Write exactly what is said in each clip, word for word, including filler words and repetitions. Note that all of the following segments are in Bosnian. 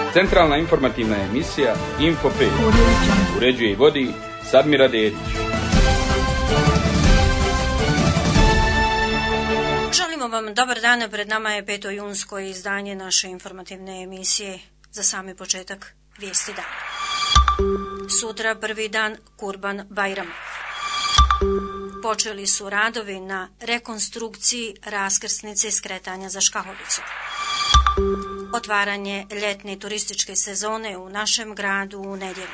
Centralna informativna emisija Info pet. Uređuje i vodi Sadmira Dedić. Želimo vam dobar dan, pred nama je peto junsko izdanje naše informativne emisije. Za sami početak vijesti dana. Sutra prvi dan Kurban Bajrama. Počeli su radovi na rekonstrukciji raskrsnice skretanja za Škahovicu. Otvaranje ljetne turističke sezone u našem gradu u nedjelju.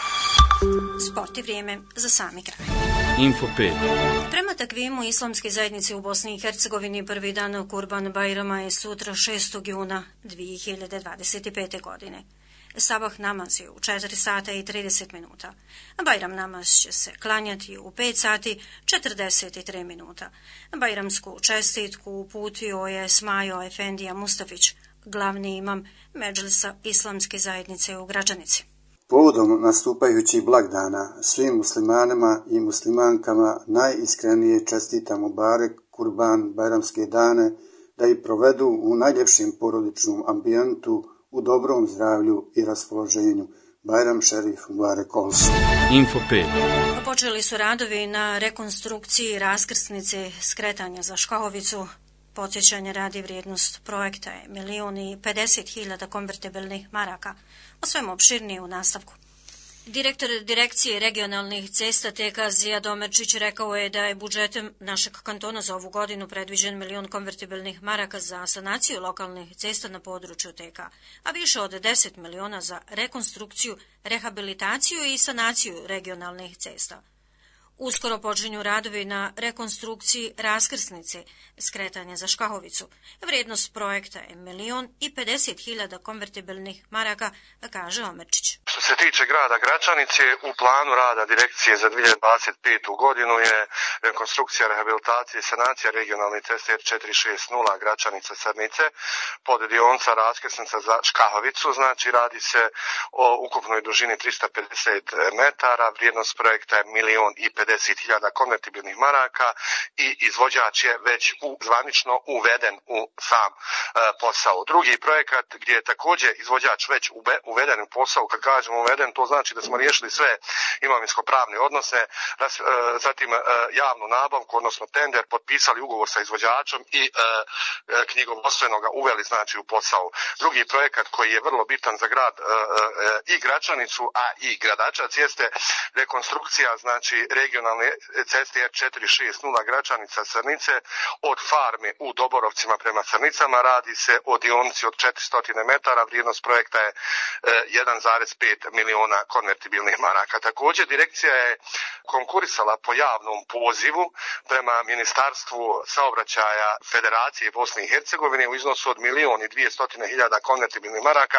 Sport i vrijeme za sami kraj. Info pet. Prema takvimu islamske zajednice u Bosni i Hercegovini prvi dan Kurban Bajrama je sutra šestog juna dvije hiljade dvadeset pete. godine. Sabah namaz je u četiri sata i trideset minuta. Bajram namaz će se klanjati u pet sati četrdeset tri minuta. Bajramsku čestitku uputio je Smajo Efendija Mustafić, glavni imam Medžlisa islamske zajednice u Gračanici. Povodom nastupajućih blagdana svim muslimanima i muslimankama najiskrenije čestitamo barek Kurban Bajramske dane, da ih provedu u najljepšem porodičnom ambijentu, u dobrom zdravlju i raspoloženju. Bajram Šerif Mubarek Olsu. Info pet. Počeli su radovi na rekonstrukciji raskrsnice skretanja za Škahovicu. Podsjećanje radi, vrijednost projekta je milijun i pedeset hiljada konvertibilnih maraka. O svemu opširnije u nastavku. Direktor direkcije regionalnih cesta T K Zijad Omerčić rekao je da je budžetem našeg kantona za ovu godinu predviđen milion konvertibilnih maraka za sanaciju lokalnih cesta na području T K, a više od deset miliona za rekonstrukciju, rehabilitaciju i sanaciju regionalnih cesta. Uskoro počinju radovi na rekonstrukciji raskrsnice skretanja za Škahovicu. Vrijednost projekta je milion i pedeset hiljada konvertibilnih maraka, kaže Omerčić. Što se tiče grada Gračanice, u planu rada direkcije za dvije hiljade dvadeset petu. godinu je rekonstrukcija, rehabilitacija i sanacija regionalne ceste R četiri šest nula Gračanica Crnice pod dionica raskrsnica za Škahovicu. Znači radi se o ukupnoj dužini trista pedeset metara, vrijednost projekta je milion i pedeset hiljada konvertibilnih maraka i izvođač je već u, zvanično uveden u sam e, posao. Drugi projekat gdje je također izvođač već ube, uveden u posao, kad kažemo uveden, to znači da smo riješili sve imovinsko-pravne odnose, ras, e, zatim e, javnu nabavku, odnosno tender, potpisali ugovor sa izvođačom i e, e, knjigovodstveno ga uveli znači u posao. Drugi projekat koji je vrlo bitan za grad e, e, i Gračanicu, a i Gradačac jeste rekonstrukcija znači regionalne ceste R četiri šest nula Gračanica Crnice od farme u Doborovcima prema Crnicama. Radi se o dionici od četiristo metara, vrijednost projekta je jedan zarez pet miliona konvertibilnih maraka. Također direkcija je konkurisala po javnom pozivu prema Ministarstvu saobraćaja Federacije Bosne i Hercegovine u iznosu od milion i dvjesto hiljada konvertibilnih maraka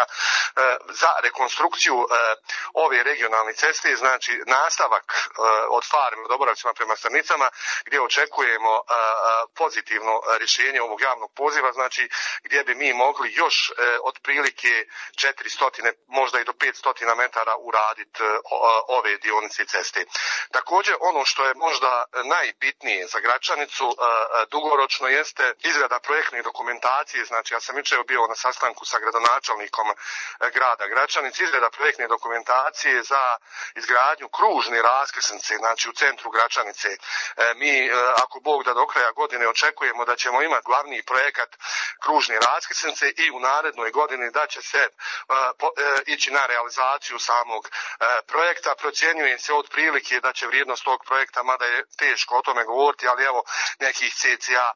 za rekonstrukciju ove regionalne ceste, znači nastavak od farme u Doborovcima prema Crnicama, gdje očekujemo a, a, pozitivno rješenje ovog javnog poziva, znači gdje bi mi mogli još e, otprilike četiristo, možda i do petsto metara uraditi e, ove dionice ceste. Također ono što je možda najbitnije za Gračanicu e, dugoročno jeste izrada projektne dokumentacije. Znači ja sam jučer bio na sastanku sa gradonačelnikom e, grada Gračanice, izrada projektne dokumentacije za izgradnju kružne raskrsnice, znači u centru Gračanice. E, mi, e, ako Bog da do kraja godine očekujemo da ćemo imati glavni projekat kružne raskrsnice i u narednoj godini da će se e, po, e, ići na realizaciju samog e, projekta. Procjenjuje se otprilike da će vrijednost tog projekta, mada je teško o tome govoriti, ali evo nekih cca e,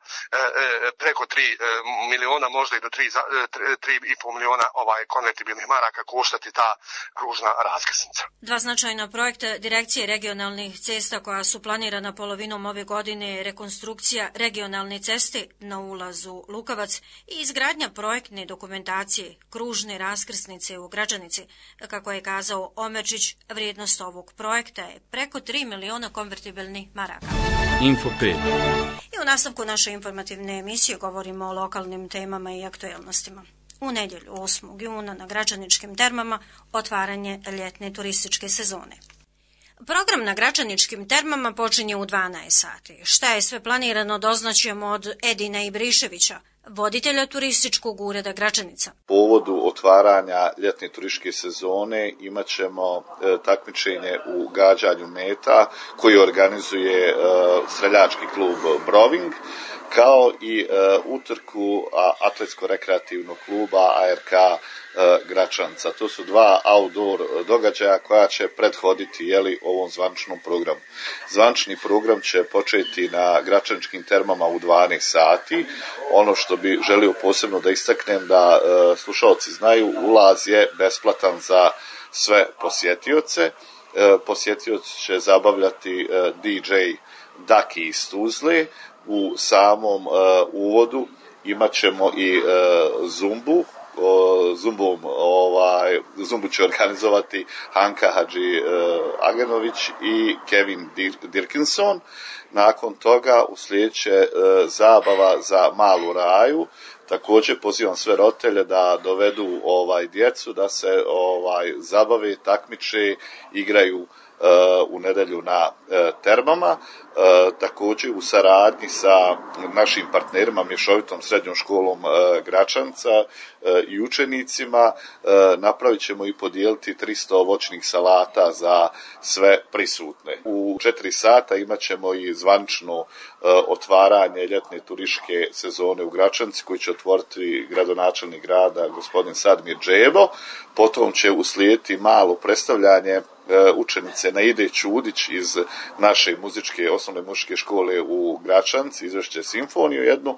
e, preko tri e, miliona, možda i do tri i pol miliona ovaj konvertibilnih maraka koštati ta kružna raskrsnica. Dva značajna projekta direkcije regionalnih cesta koja su planirana polovinom ove godine je rekonstrukcija regionalne ceste na ulazu Lukavac i izgradnja projektne dokumentacije kružne raskrsnice u Gračanici. Kako je kazao Omerčić, vrijednost ovog projekta je preko tri miliona konvertibilnih maraka. Info pet. I u nastavku naše informativne emisije govorimo o lokalnim temama i aktuelnostima. U nedjelju osmog juna na Gračaničkim termama otvaranje ljetne turističke sezone. Program na Gračaničkim termama počinje u dvanaest sati. Šta je sve planirano doznaćemo od Edina Ibriševića, voditelja turističkog ureda Gračanica. Povodu otvaranja ljetne turističke sezone imat ćemo e, takmičenje u gađanju meta koji organizuje e, streljački klub Broving, kao i e, utrku a, atletsko-rekreativnog kluba A R K e, Gračanca. To su dva outdoor događaja koja će prethoditi jeli, ovom zvaničnom programu. Zvanični program će početi na Gračaničkim termama u dvanaest sati. Ono što bi želio posebno da istaknem da e, slušalci znaju, ulaz je besplatan za sve posjetioce. E, posjetioci će zabavljati e, D J Daki iz Tuzle. U samom uh, uvodu imat ćemo i uh, zumbu. O, zumbom, ovaj, zumbu će organizovati Hanka Hadži uh, Agenović i Kevin Dir- Dirkinson. Nakon toga uslijedit će uh, zabava za malu raju. Također pozivam sve roditelje da dovedu ovaj djecu, da se ovaj zabave, takmiče, igraju u nedjelju na termama. Također u saradnji sa našim partnerima, mješovitom srednjom školom Gračanca i učenicima, napravit ćemo i podijeliti tristo voćnih salata za sve prisutne. U četiri sata imat ćemo i zvanično otvaranje ljetne turističke sezone u Gračanci koji će otvoriti gradonačelnik grada gospodin Sadmir Džebo. Potom će uslijediti malo predstavljanje učenice Naide Čudić iz naše muzičke, osnovne muzičke škole u Gračanci, izvešće simfoniju jednu,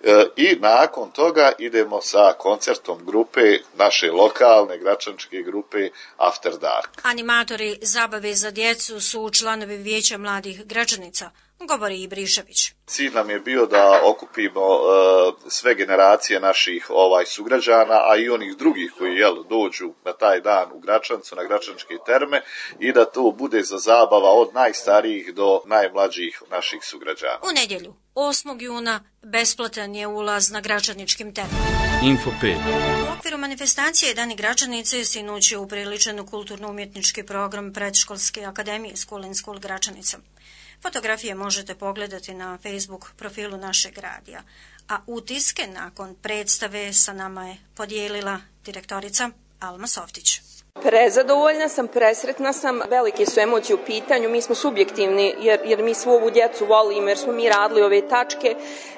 i nakon toga idemo sa koncertom grupe, naše lokalne gračančke grupe After Dark. Animatori zabave za djecu su članovi Vijeća mladih Gračanica, govori Ibrišević. Cilj nam je bio da okupimo uh, sve generacije naših ovaj sugrađana, a i onih drugih koji jel, dođu na taj dan u Gračancu, na Gračančke terme, i da to bude za zabava od najstarijih do najmlađih naših sugrađana. U nedjelju, osmog juna, besplatan je ulaz na Gračaničkim termama. Info pet. U okviru manifestacije Dani Gračanice sinoć je upriličen kulturno-umjetnički program predškolske akademije School in School Gračanica. Fotografije možete pogledati na Facebook profilu našeg radija, a utiske nakon predstave sa nama je podijelila direktorica Alma Softić. Prezadovoljna sam, presretna sam, velike su emocije u pitanju, mi smo subjektivni jer, jer mi svu ovu djecu volimo, jer smo mi radili ove tačke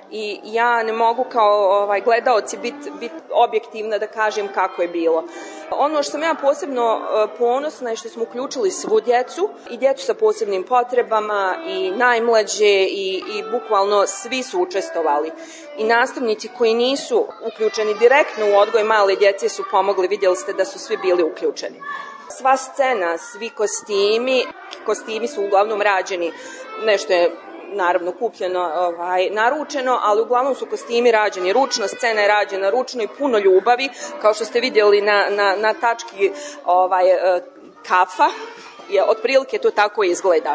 i ja ne mogu kao ovaj, gledaoci biti bit objektivna da kažem kako je bilo. Ono što sam ja posebno ponosna je što smo uključili svu djecu i djecu sa posebnim potrebama i najmlađe i, i bukvalno svi su učestvovali. I nastavnici koji nisu uključeni direktno u odgoj male djece su pomogli, vidjeli ste da su svi bili uključeni. Sva scena, svi kostimi, kostimi su uglavnom rađeni, nešto je naravno kupljeno, ovaj, naručeno, ali uglavnom su kostimi rađeni ručno, scena je rađena ručno i puno ljubavi, kao što ste vidjeli na, na, na tački ovaj, kafa, je, otprilike to tako izgleda.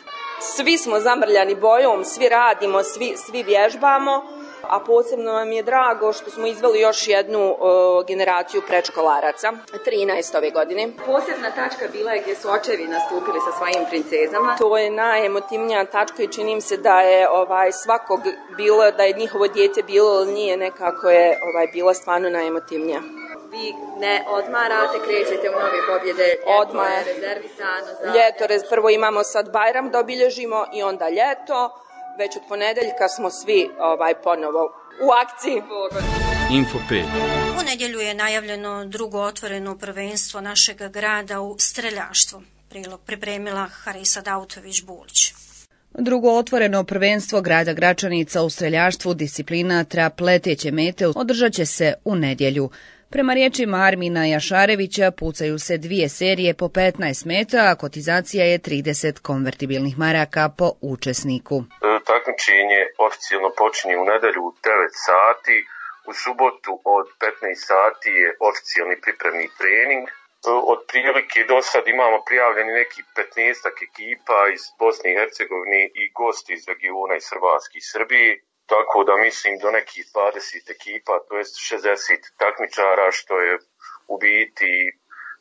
Svi smo zamrljani bojom, svi radimo, svi, svi vježbamo, a posebno nam je drago što smo izveli još jednu uh, generaciju predškolaraca, trinaest ove godine. Posebna tačka bila je gdje su očevi nastupili sa svojim princezama. To je najemotivnija tačka i čini mi se da je ovaj, svakog bilo, da je njihovo dijete bilo ili nije, nekako je ovaj, bila stvarno najemotivnija. Vi ne odmarate, krećete u nove pobjede, ljeto je rezervisano za... Ljeto, prvo imamo sad Bajram da obilježimo i onda ljeto. Već od ponedeljka smo svi ovaj, ponovo u akciji. Info pet. U nedjelju je najavljeno drugo otvoreno prvenstvo našeg grada u streljaštvu. Prilog pripremila Harisa Dautović-Bulić. Drugo otvoreno prvenstvo grada Gračanica u streljaštvu disciplina trap leteće mete održat će se u nedjelju. Prema riječima Armina Jašarevića pucaju se dvije serije po petnaest meta, a kotizacija je trideset konvertibilnih maraka po učesniku. Takmičenje oficijalno počinje u nedjelju u devet sati, u subotu od petnaest sati je oficijalni pripremni trening. Od prilike do sad imamo prijavljeni neki petnaestak ekipa iz Bosne i Hercegovine i gosti iz regiona iz Hrvatske i Srbije. Tako da mislim do nekih dvadeset ekipa, to jest šezdeset takmičara, što je u biti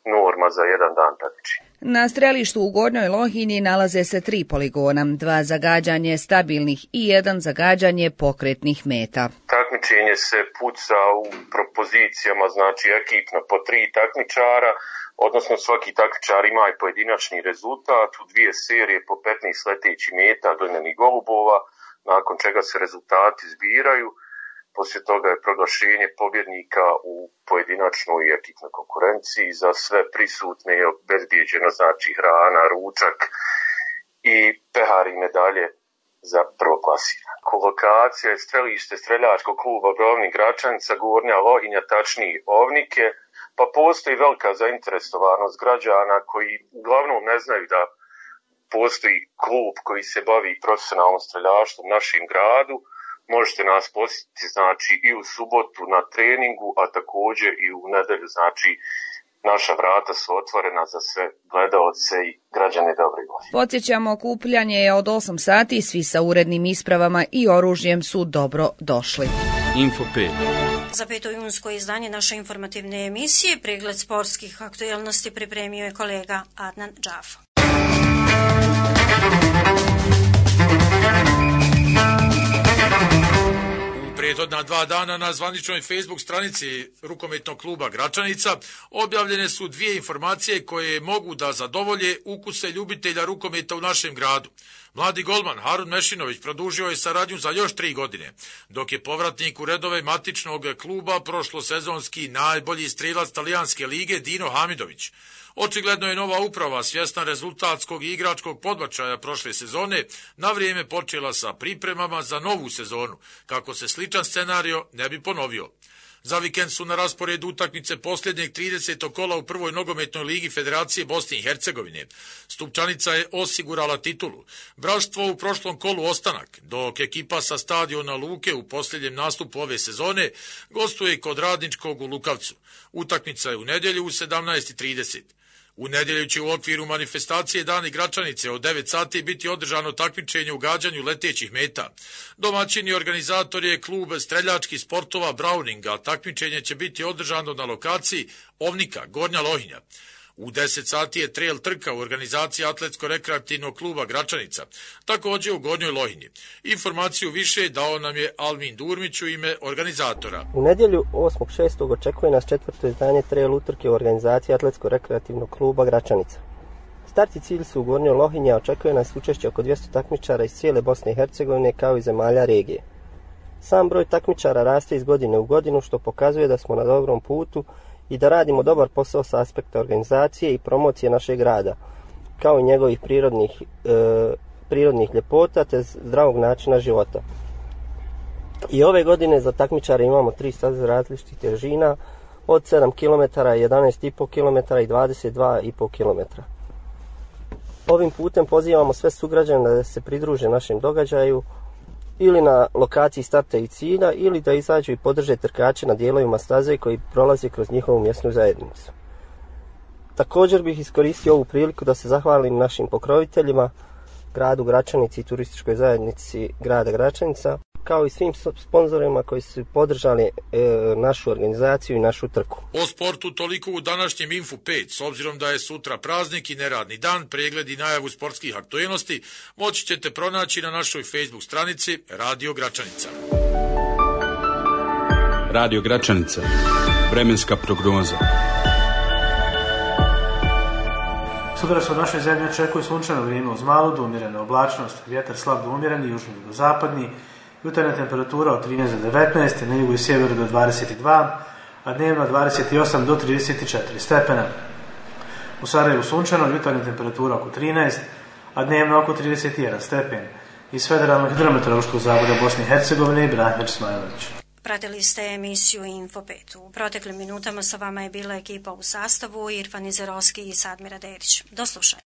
norma za jedan dan takmičenja. Na strelištu u Gornjoj Lohini nalaze se tri poligona, dva za gađanje stabilnih i jedan za gađanje pokretnih meta. Takmičenje se puca u propozicijama, znači ekipno po tri takmičara, odnosno svaki takmičar ima i pojedinačni rezultat, u dvije serije po petnaest letećih meta dojmenih golubova, nakon čega se rezultati zbiraju. Poslije toga je proglašenje pobjednika u pojedinačnoj i ekipnoj konkurenciji. Za sve prisutne je obezbijeđeno znači hrana, ručak i pehar i medalje za prvoklasirane. Lokacija je strelište streljačkog kluba Brovnik Gračanica, Gornja Lohinja, tačnije Ovnike, pa postoji velika zainteresovanost građana koji uglavnom ne znaju da postoji klub koji se bavi profesionalnom streljaštvom u našem gradu. Možete nas posjetiti znači i u subotu na treningu, a također i u nedelju, znači naša vrata su otvorena za sve gledaoce i građane dobre volje. Podsjećamo, okupljanje je od osam sati, svi sa urednim ispravama i oružjem su dobro došli. Info pet. Za petojunsko izdanje naše informativne emisije pregled sportskih aktualnosti pripremio je kolega Adnan Džafo. Prethodna dva dana na zvaničnoj Facebook stranici rukometnog kluba Gračanica objavljene su dvije informacije koje mogu da zadovolje ukuse ljubitelja rukometa u našem gradu. Mladi golman Harun Mešinović produžio je saradnju za još tri godine, dok je povratnik u redove matičnog kluba prošlosezonski najbolji strelac talijanske lige Dino Hamidović. Očigledno je nova uprava, svjesna rezultatskog i igračkog podbačaja prošle sezone, na vrijeme počela sa pripremama za novu sezonu, kako se sličan scenario ne bi ponovio. Za vikend su na rasporedu utakmice posljednjeg tridesetog kola u prvoj nogometnoj ligi Federacije Bosne i Hercegovine. Stupčanica je osigurala titulu. Braštvo u prošlom kolu ostanak, dok ekipa sa stadiona Luke u posljednjem nastupu ove sezone gostuje kod Radničkog u Lukavcu. Utakmica je u nedjelju u sedamnaest i trideset. U nedjelju će u okviru manifestacije Dani Gračanice od devet sati biti održano takmičenje u gađanju letećih meta. Domaćin i organizator je klub streljačkih sportova Browning, a takmičenje će biti održano na lokaciji Ovnika, Gornja Lohinja. U deset sati je trail trka u organizaciji Atletsko-rekreativnog kluba Gračanica, također u Gornjoj Lohinji. Informaciju više dao nam je Almin Durmić u ime organizatora. U nedjelju osmog šestog očekuje nas četvrto izdanje trail utrke u organizaciji Atletsko-rekreativnog kluba Gračanica. Start i cilj su u Gornjoj Lohinji, a očekuje nas učešće oko dvjesto takmičara iz cijele Bosne i Hercegovine kao i zemalja regije. Sam broj takmičara raste iz godine u godinu, što pokazuje da smo na dobrom putu i da radimo dobar posao sa aspekta organizacije i promocije našeg grada, kao i njegovih prirodnih, e, prirodnih ljepota te zdravog načina života. I ove godine za takmičare imamo tri staze različitih težina, od sedam kilometara, jedanaest i pol kilometara i dvadeset dva i pol kilometra. Ovim putem pozivamo sve sugrađane da se pridruže našem događaju ili na lokaciji starta i cilja, ili da izađu i podrže trkače na dijelovima staze koji prolaze kroz njihovu mjesnu zajednicu. Također bih iskoristio ovu priliku da se zahvalim našim pokroviteljima, gradu Gračanici i turističkoj zajednici grada Gračanica, kao i svim sponzorima koji su podržali e, našu organizaciju i našu trku. O sportu toliko u današnjem Info pet. S obzirom da je sutra praznik i neradni dan, pregled i najavu sportskih aktualnosti moći ćete pronaći na našoj Facebook stranici Radio Gračanica. Radio Gračanica. Vremenska prognoza. Sutra se u našoj zemlji očekuje sunčano vrijeme uz malu do umjerene oblačnost, vjetar slab do umjereni, južni do zapadni, jutarnja temperatura od trinaest do devetnaest, na jugu i sjeveru do dvadeset dva, a dnevno dvadeset osam do trideset četiri stepena. U Sarajevu sunčano, jutarnja temperatura oko trinaest, a dnevno oko trideset jedan stepen. Iz Federalnog hidrometeorološkog zavoda Bosne i Hercegovine i Branimir Smajlović. Pratili ste emisiju Info pet. U proteklim minutama sa vama je bila ekipa u sastavu Irfan Izerovski i Sadmira Dedić. Do slušanja.